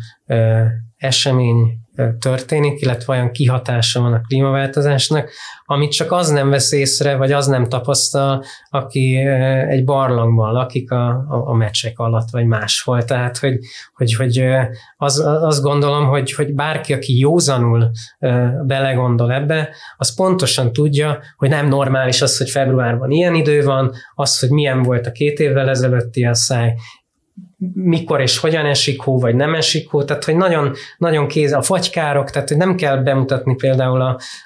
esemény történik, illetve olyan kihatása van a klímaváltozásnak, amit csak az nem vesz észre, vagy az nem tapasztal, aki egy barlangban lakik a mecsek alatt, vagy máshol. Tehát, hogy azt gondolom, hogy bárki, aki józanul belegondol ebbe, az pontosan tudja, hogy nem normális az, hogy februárban ilyen idő van, az, hogy milyen volt a 2 évvel ezelőtti asszály, mikor és hogyan esik hó, vagy nem esik hó, tehát hogy nagyon, nagyon a fagykárok, tehát hogy nem kell bemutatni például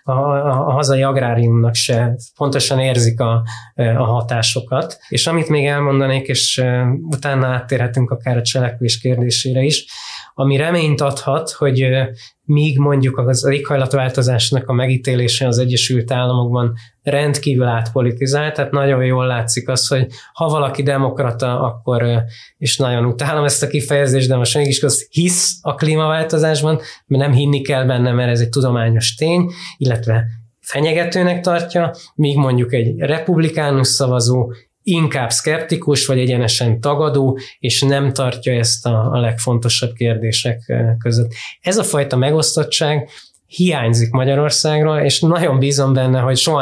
a hazai agráriumnak se, pontosan érzik a hatásokat. És amit még elmondanék, és utána áttérhetünk akár a cselekvés kérdésére is, ami reményt adhat, hogy míg mondjuk az éghajlatváltozásnak a megítélése az Egyesült Államokban rendkívül átpolitizált, tehát nagyon jól látszik az, hogy ha valaki demokrata, akkor, és nagyon utálom ezt a kifejezést, de most mégis hisz a klímaváltozásban, mert nem hinni kell benne, mert ez egy tudományos tény, illetve fenyegetőnek tartja, míg mondjuk egy republikánus szavazó inkább szkeptikus, vagy egyenesen tagadó, és nem tartja ezt a legfontosabb kérdések között. Ez a fajta megosztottság hiányzik Magyarországról, és nagyon bízom benne, hogy soha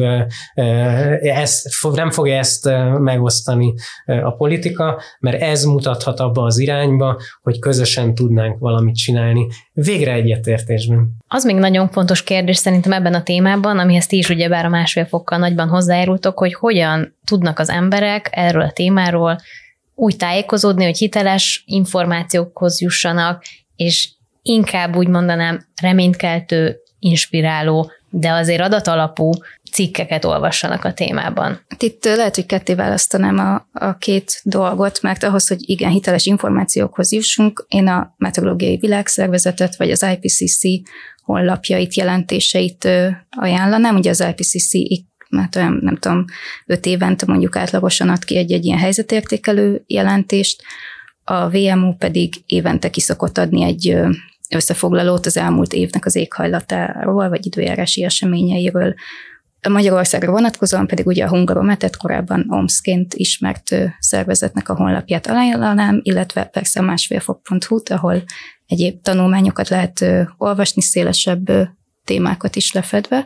nem fogja ezt megosztani a politika, mert ez mutathat abba az irányba, hogy közösen tudnánk valamit csinálni. Végre egyetértésben. Az még nagyon fontos kérdés szerintem ebben a témában, amihez ti is ugyebár a 1,5 fokkal nagyban hozzájárultok, hogy hogyan tudnak az emberek erről a témáról úgy tájékozódni, hogy hiteles információkhoz jussanak, és inkább úgy mondanám reménykeltő, inspiráló, de azért adatalapú cikkeket olvassanak a témában. Itt lehet, hogy ketté választanám a két dolgot, mert ahhoz, hogy igen, hiteles információkhoz jussunk, én a Meteorológiai Világszervezetet, vagy az IPCC honlapjait, jelentéseit ajánlanám. Ugye az IPCC mert olyan, nem tudom, 5 évente mondjuk átlagosan ad ki egy ilyen helyzetértékelő jelentést, a WMO pedig évente ki szokott adni egy összefoglalót az elmúlt évnek az éghajlatáról, vagy időjárási eseményeiről. A Magyarországra vonatkozóan pedig ugye a Hungarometet, korábban OMSZ-ként ismert szervezetnek a honlapját ajánlanám, illetve persze a 1,5fok.hu-t, ahol egyéb tanulmányokat lehet olvasni, szélesebb témákat is lefedve.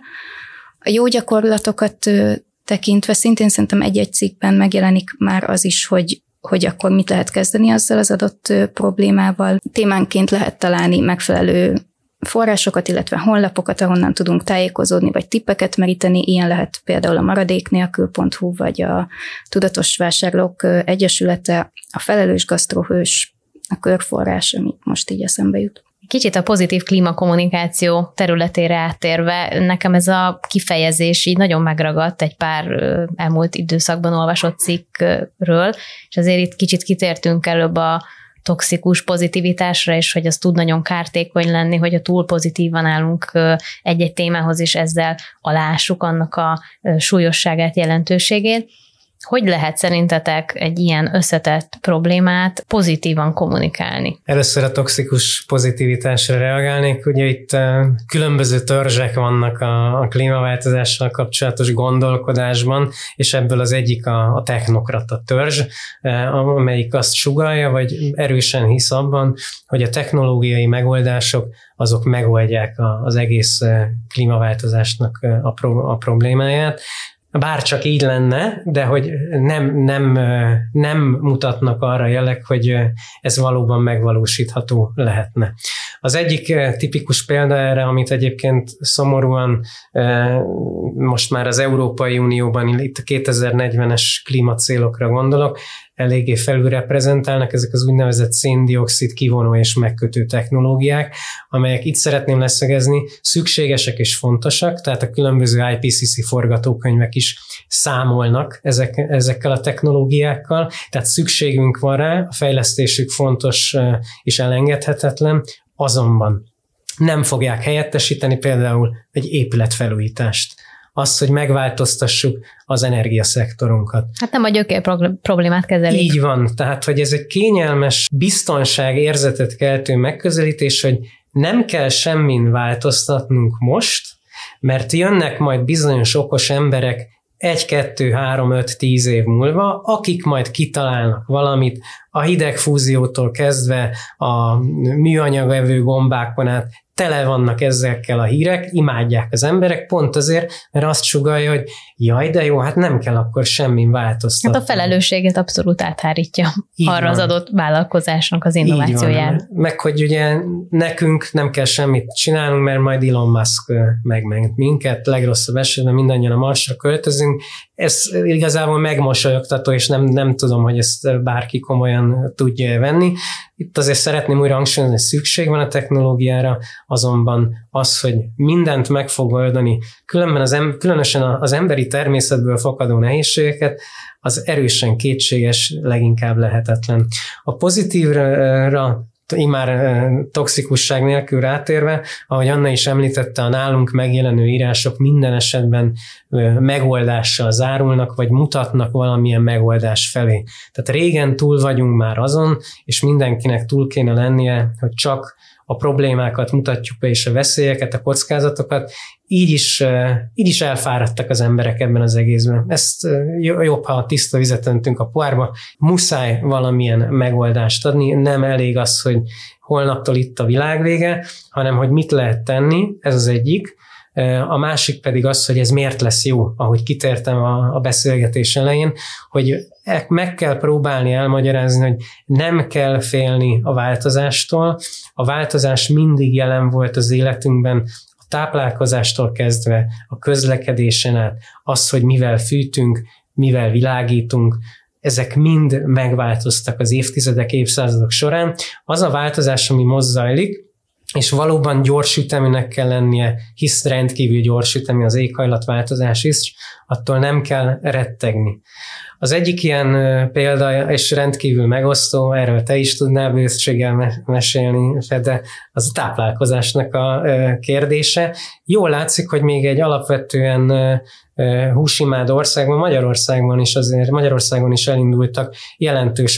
A jó gyakorlatokat tekintve szintén szerintem egy-egy cikkben megjelenik már az is, hogy akkor mit lehet kezdeni azzal az adott problémával. Témánként lehet találni megfelelő forrásokat, illetve honlapokat, ahonnan tudunk tájékozódni, vagy tippeket meríteni. Ilyen lehet például a maradéknélkül.hu, vagy a Tudatos Vásárlók Egyesülete, a Felelős Gasztrohős, a Körforrás, ami most így eszembe jut. Kicsit a pozitív klímakommunikáció területére áttérve, nekem ez a kifejezés így nagyon megragadt egy pár elmúlt időszakban olvasott cikkről, és azért itt kicsit kitértünk előbb a toxikus pozitivitásra, és hogy az tud nagyon kártékony lenni, hogy a túl pozitívan állunk egy-egy témához, és ezzel alássuk annak a súlyosságát, jelentőségét. Hogy lehet szerintetek egy ilyen összetett problémát pozitívan kommunikálni? Először a toxikus pozitivitásra reagálnék. Ugye itt különböző törzsek vannak a klímaváltozással kapcsolatos gondolkodásban, és ebből az egyik a technokrata törzs, amelyik azt sugallja, vagy erősen hisz abban, hogy a technológiai megoldások azok megoldják az egész klímaváltozásnak a problémáját. Bár csak így lenne, de hogy nem mutatnak arra jelek, hogy ez valóban megvalósítható lehetne. Az egyik tipikus példa erre, amit egyébként szomorúan most már az Európai Unióban, itt a 2040-es klímacélokra gondolok, eléggé felülreprezentálnak ezek az úgynevezett szén-dioxid kivonó és megkötő technológiák, amelyek itt szeretném leszögezni, szükségesek és fontosak, tehát a különböző IPCC forgatókönyvek is számolnak ezekkel a technológiákkal, tehát szükségünk van rá, a fejlesztésük fontos és elengedhetetlen, azonban nem fogják helyettesíteni például egy épületfelújítást. Azt, hogy megváltoztassuk az energiaszektorunkat. Hát nem a gyökér problémát kezelik. Így van, tehát hogy ez egy kényelmes biztonságérzetet keltő megközelítés, hogy nem kell semmin változtatnunk most, mert jönnek majd bizonyos okos emberek 1, 2, 3, 5, 10 év múlva, akik majd kitalálnak valamit, a hidegfúziótól kezdve a műanyagevő gombákon át tele vannak ezekkel a hírek, imádják az emberek, pont azért, mert azt sugallja, hogy jaj, de jó, hát nem kell akkor semmin változtatni. Hát a felelősséget abszolút áthárítja arra az adott vállalkozásnak az innovációjára. Meg hogy ugye nekünk nem kell semmit csinálnunk, mert majd Elon Musk megment minket, legrosszabb esetben mindannyian a Marsra költözünk. Ez igazából megmosolyogtató, és nem tudom, hogy ezt bárki komolyan tudja venni. Itt azért szeretném újra hangsúlyozni, hogy szükség van a technológiára, azonban az, hogy mindent meg fog oldani, különösen az emberi természetből fakadó nehézségeket, az erősen kétséges, leginkább lehetetlen. A pozitívra immár toxikusság nélkül rátérve, ahogy Anna is említette, a nálunk megjelenő írások minden esetben megoldással zárulnak, vagy mutatnak valamilyen megoldás felé. Tehát régen túl vagyunk már azon, és mindenkinek túl kéne lennie, hogy csak a problémákat mutatjuk be, és a veszélyeket, a kockázatokat, így is elfáradtak az emberek ebben az egészben. Ezt jobb, ha tiszta vizet öntünk a pohárba, muszáj valamilyen megoldást adni, nem elég az, hogy holnaptól itt a világ vége, hanem hogy mit lehet tenni, ez az egyik. A másik pedig az, hogy ez miért lesz jó, ahogy kitértem a beszélgetés elején, hogy meg kell próbálni elmagyarázni, hogy nem kell félni a változástól. A változás mindig jelen volt az életünkben, a táplálkozástól kezdve, a közlekedésen át, az, hogy mivel fűtünk, mivel világítunk, ezek mind megváltoztak az évtizedek, évszázadok során. Az a változás, ami most zajlik, és valóban gyors üteműnek kell lennie, hisz rendkívül gyors ütemű az éghajlatváltozás is, attól nem kell rettegni. Az egyik ilyen példa, és rendkívül megosztó, erről te is tudnál bőséggel mesélni, Fede, az a táplálkozásnak a kérdése. Jól látszik, hogy még egy alapvetően húsimád országban, Magyarországon is elindultak jelentős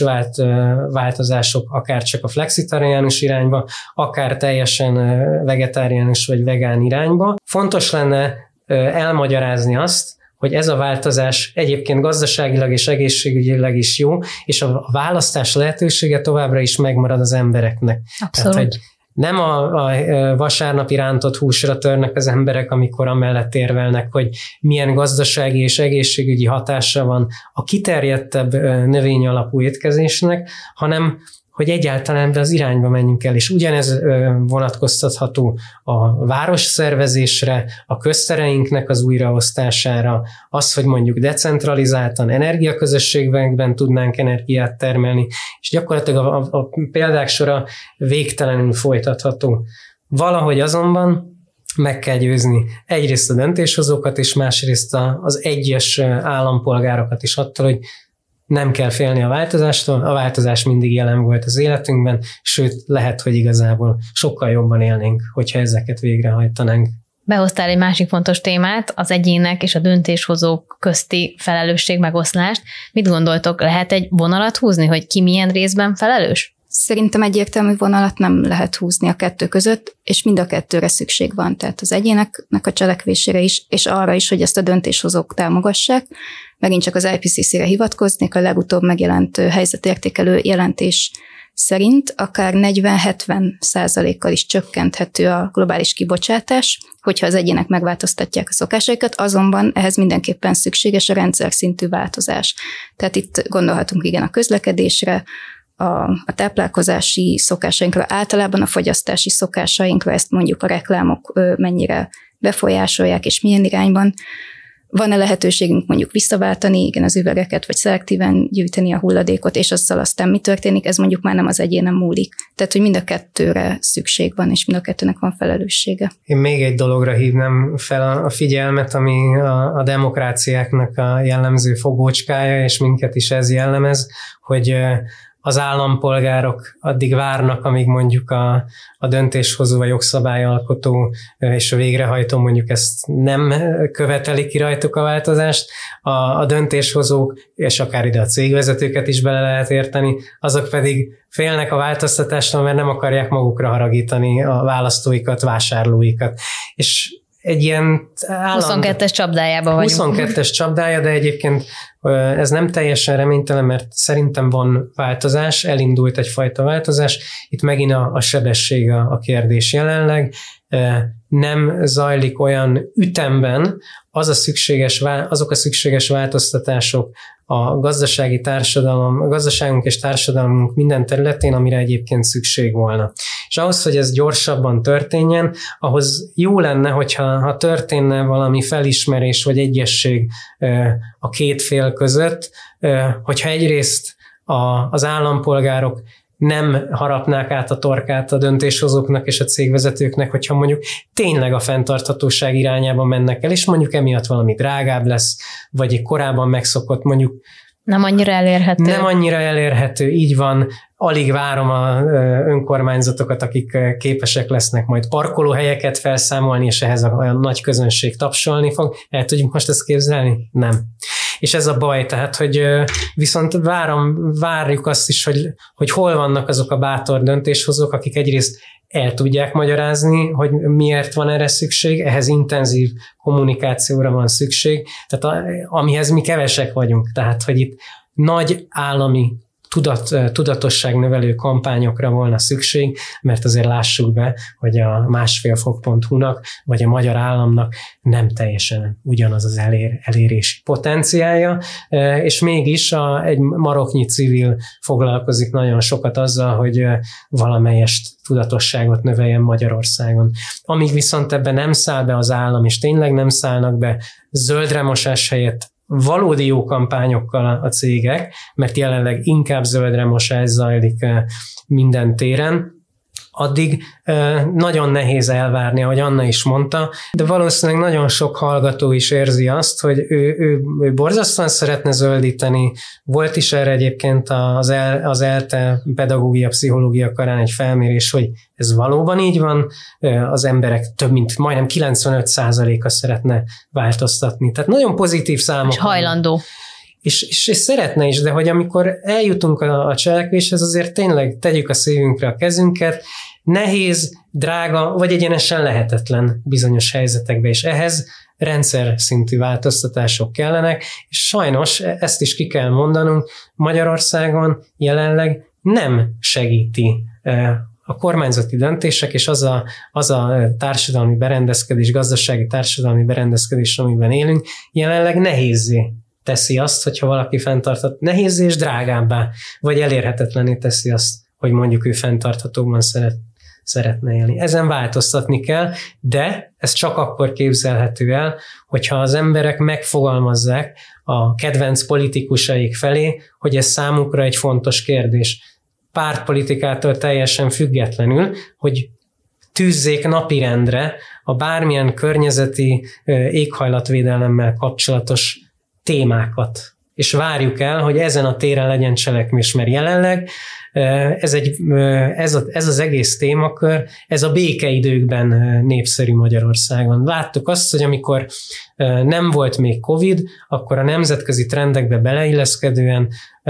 változások, akár csak a flexitariánus irányba, akár teljesen vegetáriánus vagy vegán irányba. Fontos lenne elmagyarázni azt, hogy ez a változás egyébként gazdaságilag és egészségügyileg is jó, és a választás lehetősége továbbra is megmarad az embereknek. Abszolút. Tehát, hogy nem a vasárnapi rántott húsra törnek az emberek, amikor amellett érvelnek, hogy milyen gazdasági és egészségügyi hatása van a kiterjedtebb növényalapú étkezésnek, hanem hogy egyáltalán be az irányba menjünk el, és ugyanez vonatkoztatható a városszervezésre, a köztereinknek az újraosztására, az, hogy mondjuk decentralizáltan energiaközösségekben tudnánk energiát termelni, és gyakorlatilag a példák sora végtelenül folytatható. Valahogy azonban meg kell győzni egyrészt a döntéshozókat, és másrészt az egyes állampolgárokat is attól, hogy nem kell félni a változástól, a változás mindig jelen volt az életünkben, sőt, lehet, hogy igazából sokkal jobban élnénk, hogyha ezeket végrehajtanánk. Behoztál egy másik fontos témát, az egyének és a döntéshozók közti felelősség megoszlást. Mit gondoltok, lehet egy vonalat húzni, hogy ki milyen részben felelős? Szerintem egyértelmű vonalat nem lehet húzni a kettő között, és mind a kettőre szükség van. Tehát az egyéneknek a cselekvésére is, és arra is, hogy ezt a döntéshozók támogassák. Megint csak az IPCC-re hivatkoznék, a legutóbb megjelent helyzetértékelő jelentés szerint akár 40-70% is csökkenthető a globális kibocsátás, hogyha az egyének megváltoztatják a szokásaikat, azonban ehhez mindenképpen szükséges a rendszer szintű változás. Tehát itt gondolhatunk igen a közlekedésre, a táplálkozási szokásainkra, általában a fogyasztási szokásainkra, ezt mondjuk a reklámok mennyire befolyásolják, és milyen irányban. Van-e lehetőségünk mondjuk visszaváltani, igen, az üvegeket, vagy szelektíven gyűjteni a hulladékot, és azzal aztán mi történik, ez mondjuk már nem az egyénen múlik. Tehát, hogy mind a kettőre szükség van, és mind a kettőnek van felelőssége. Én még egy dologra hívnám fel a figyelmet, ami a demokráciáknak a jellemző fogócskája, és minket is ez jellemez, hogy az állampolgárok addig várnak, amíg mondjuk a döntéshozó, a jogszabályalkotó és a végrehajtó mondjuk ezt nem követeli ki rajtuk a változást. A döntéshozók, és akár ide a cégvezetőket is bele lehet érteni, azok pedig félnek a változtatástól, mert nem akarják magukra haragítani a választóikat, vásárlóikat. És egy ilyen 22-es csapdájában vagyunk. 22-es csapdája, de egyébként ez nem teljesen reménytelen, mert szerintem van változás, elindult egyfajta változás. Itt megint a sebesség a kérdés jelenleg. Nem zajlik olyan ütemben azok a szükséges változtatások a gazdaságunk és társadalmunk minden területén, amire egyébként szükség volna. És ahhoz, hogy ez gyorsabban történjen, ahhoz jó lenne, hogyha történne valami felismerés vagy egyesség a két fél között, hogyha egyrészt az állampolgárok nem harapnák át a torkát a döntéshozóknak és a cégvezetőknek, hogyha mondjuk tényleg a fenntarthatóság irányába mennek el, és mondjuk emiatt valami drágább lesz, vagy egy korábban megszokott mondjuk nem annyira elérhető. Nem annyira elérhető, így van. Alig várom a önkormányzatokat, akik képesek lesznek majd parkolóhelyeket felszámolni, és ehhez a nagy közönség tapsolni fog. El tudjuk most ezt képzelni? Nem. És ez a baj, tehát, hogy viszont várjuk azt is, hogy hol vannak azok a bátor döntéshozók, akik egyrészt el tudják magyarázni, hogy miért van erre szükség, ehhez intenzív kommunikációra van szükség, tehát amihez mi kevesek vagyunk, tehát hogy itt nagy állami tudatosságnövelő kampányokra volna szükség, mert azért lássuk be, hogy a másfélfok.hu-nak vagy a magyar államnak nem teljesen ugyanaz az elérési potenciálja, és mégis egy maroknyi civil foglalkozik nagyon sokat azzal, hogy valamelyest tudatosságot növeljen Magyarországon. Amíg viszont ebben nem száll be az állam, és tényleg nem szállnak be zöldremosás helyett valódi jó kampányokkal a cégek, mert jelenleg inkább zöldremosás zajlik minden téren, addig nagyon nehéz elvárni, ahogy Anna is mondta, de valószínűleg nagyon sok hallgató is érzi azt, hogy ő borzasztóan szeretne zöldíteni. Volt is erre egyébként az ELTE pedagógia, pszichológia karán egy felmérés, hogy ez valóban így van, az emberek több mint majdnem 95%-a szeretne változtatni. Tehát nagyon pozitív számok. És hajlandó. És szeretne is, de hogy amikor eljutunk a cselekvéshez, azért tényleg tegyük a szívünkre a kezünket, nehéz, drága, vagy egyenesen lehetetlen bizonyos helyzetekben, és ehhez rendszer szintű változtatások kellenek, és sajnos ezt is ki kell mondanunk, Magyarországon jelenleg nem segíti a kormányzati döntések, és az a társadalmi berendezkedés, gazdasági társadalmi berendezkedés, amiben élünk, jelenleg nehézzé teszi azt, hogyha valaki fenntarthat, nehézzé és drágábbá, vagy elérhetetlenné teszi azt, hogy mondjuk ő fenntarthatóban szeretne élni. Ezen változtatni kell, de ez csak akkor képzelhető el, hogyha az emberek megfogalmazzák a kedvenc politikusaik felé, hogy ez számukra egy fontos kérdés. Pártpolitikától teljesen függetlenül, hogy tűzzék napirendre a bármilyen környezeti éghajlatvédelemmel kapcsolatos témákat. És várjuk el, hogy ezen a téren legyen cselekvés, mert jelenleg ez az egész témakör, ez a békeidőkben népszerű Magyarországon. Láttuk azt, hogy amikor nem volt még Covid, akkor a nemzetközi trendekbe beleilleszkedően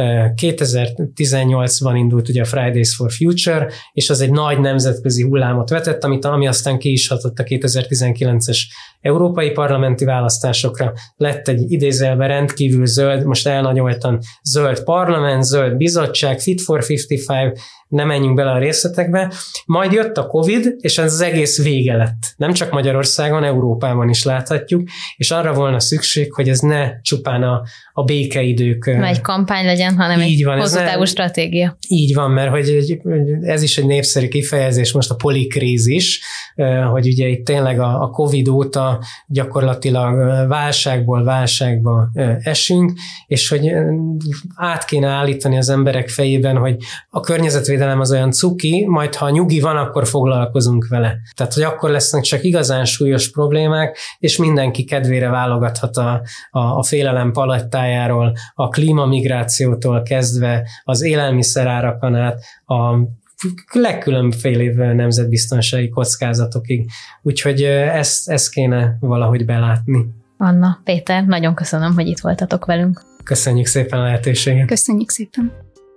2018-ban indult ugye a Fridays for Future, és az egy nagy nemzetközi hullámot vetett, ami aztán ki is hatott a 2019-es európai parlamenti választásokra. Lett egy idézőjelben rendkívül zöld, most elnagyoltan zöld parlament, zöld bizottság, Fit for 55, nem menjünk bele a részletekbe. Majd jött a Covid, és ez az egész vége lett. Nem csak Magyarországon, Európában is láthatjuk, és arra volna szükség, hogy ez ne csupán a békeidők. Egy kampány legyen, hanem egy hosszú távú stratégia. Így van, mert hogy ez is egy népszerű kifejezés, most a polikrízis, hogy ugye itt tényleg a Covid óta gyakorlatilag válságból válságba esünk, és hogy át kéne állítani az emberek fejében, hogy a környezetvédelem az olyan cuki, majd ha nyugi van, akkor foglalkozunk vele. Tehát, hogy akkor lesznek csak igazán súlyos problémák, és mindenki kedvére válogathat a félelem palettájáról, a klímamigrációtól kezdve, az élelmiszerárakon át, a legkülönfélébb nemzetbiztonsági kockázatokig. Úgyhogy ezt kéne valahogy belátni. Anna, Péter, nagyon köszönöm, hogy itt voltatok velünk. Köszönjük szépen a lehetőséget. Köszönjük szépen.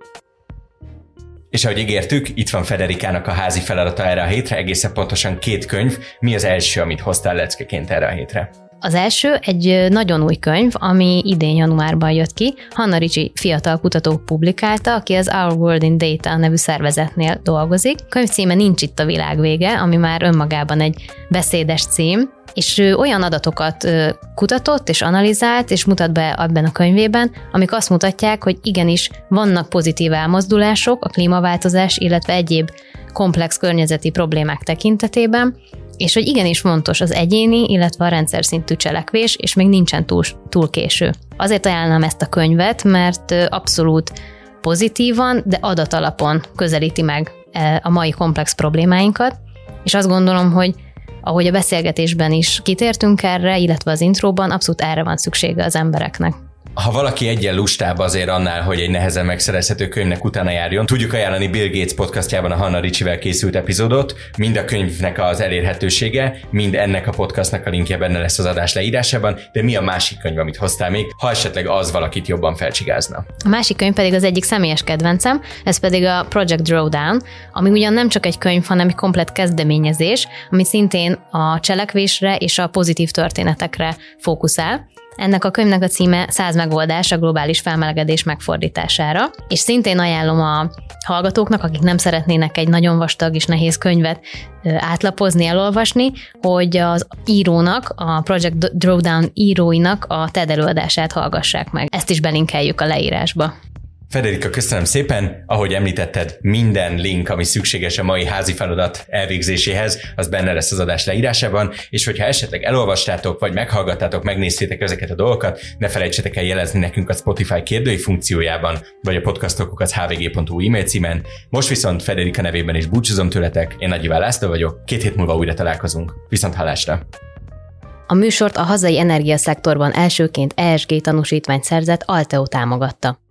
És ahogy ígértük, itt van Federikának a házi feladata erre a hétre, egészen pontosan 2 könyv. Mi az első, amit hoztál leckeként erre a hétre? Az első egy nagyon új könyv, ami idén januárban jött ki. Hannah Ritchie fiatal kutató publikálta, aki az Our World in Data nevű szervezetnél dolgozik. A könyv címe Nincs itt a világ vége, ami már önmagában egy beszédes cím, és ő olyan adatokat kutatott és analizált, és mutat be abban a könyvében, amik azt mutatják, hogy igenis vannak pozitív elmozdulások a klímaváltozás, illetve egyéb komplex környezeti problémák tekintetében, és hogy igenis fontos az egyéni, illetve a rendszer szintű cselekvés, és még nincsen túl késő. Azért ajánlom ezt a könyvet, mert abszolút pozitívan, de adatalapon közelíti meg a mai komplex problémáinkat, és azt gondolom, hogy ahogy a beszélgetésben is kitértünk erre, illetve az intróban, abszolút erre van szüksége az embereknek. Ha valaki egyen lustább azért annál, hogy egy nehezen megszerezhető könyvnek utána járjon, tudjuk ajánlani Bill Gates podcastjában a Hanna Ricsivel készült epizódot, mind a könyvnek az elérhetősége, mind ennek a podcastnak a linkje benne lesz az adás leírásában, de mi a másik könyv, amit hoztál még, ha esetleg az valakit jobban felcsigázna? A másik könyv pedig az egyik személyes kedvencem, ez pedig a Project Drawdown, ami ugyan nem csak egy könyv, hanem egy komplett kezdeményezés, ami szintén a cselekvésre és a pozitív történetekre fókuszál. Ennek a könyvnek a címe 100 megoldás a globális felmelegedés megfordítására, és szintén ajánlom a hallgatóknak, akik nem szeretnének egy nagyon vastag és nehéz könyvet átlapozni, elolvasni, hogy az írónak, a Project Drawdown íróinak a TED előadását hallgassák meg. Ezt is belinkeljük a leírásba. Federica, köszönöm szépen. Ahogy említetted, minden link, ami szükséges a mai házi feladat elvégzéséhez, az benne lesz az adás leírásában, és hogyha esetleg elolvastátok, vagy meghallgattátok, megnéztétek ezeket a dolgokat, ne felejtsetek el jelezni nekünk a Spotify kérdői funkciójában, vagy a podcastokokat hvg.hu e-mail címen. Most viszont Federica nevében is búcsúzom tőletek, én Nagy Iván László vagyok, 2 hét múlva újra találkozunk. Viszonthallásra! A műsort a hazai energiaszektorban elsőként ESG tanúsítványt szerzett Alteo támogatta.